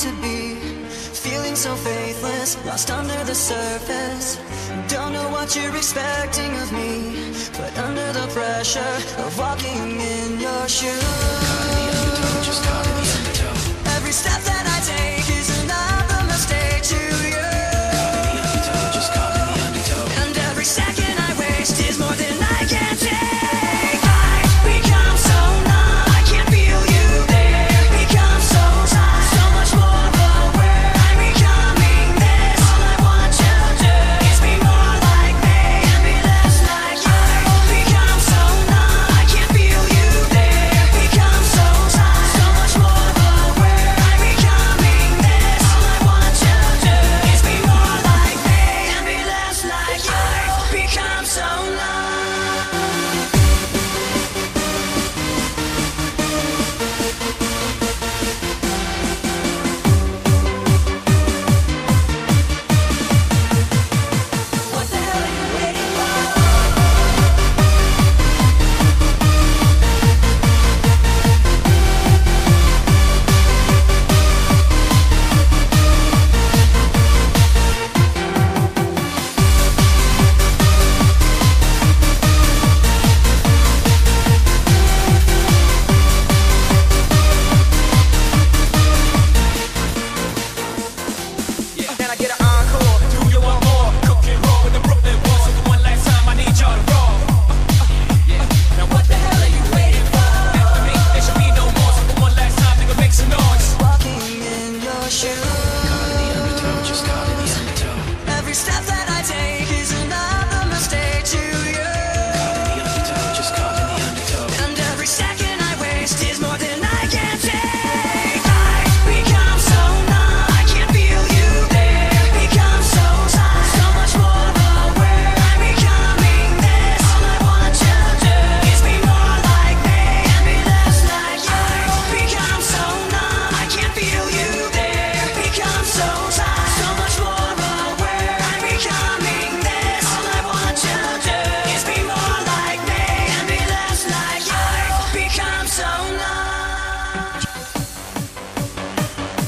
to be. Feeling so faithless, lost under the surface. Don't know what you're expecting of me, but under the pressure of walking in your shoes, just caught in the undertow. every step that I take is another mistake to you. Just caught in the undertow. And every second I waste is more than I can take. I become so numb, I can't feel you there. Become so tired, so much more aware. I'm becoming this. All I want to do is be more like me and be less like you. Become so numb, I can't feel you there. Become so tired, so much more aware. I'm becoming this. All I want to do is be more like me and be less like you. Become so numb. What the hell are you waiting for? Can I get an encore? Do you want more? Cook and roll with the Brooklyn boys. So one last time, I need y'all to roll. Now what the hell are you waiting for? After me, there should be no more. So one last time, nigga, make some noise. Walking in your shoes, Caught in the undertow, just caught in the undertow. every step that I take is another mistake to you. Caught in the undertow, just caught in the undertow. And every second I waste is more than I can take. I become so numb, I can't feel you there. Become so tired, so much more aware. I'm becoming this. All I want to do is be more like me and be less like you. Become so numb, I can't feel you there. Become so tired, so much more aware. I'm becoming this. All I want to do is be more like me and be less like you. Become so numb.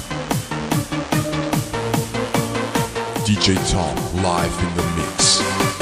DJ Tom live in the mix.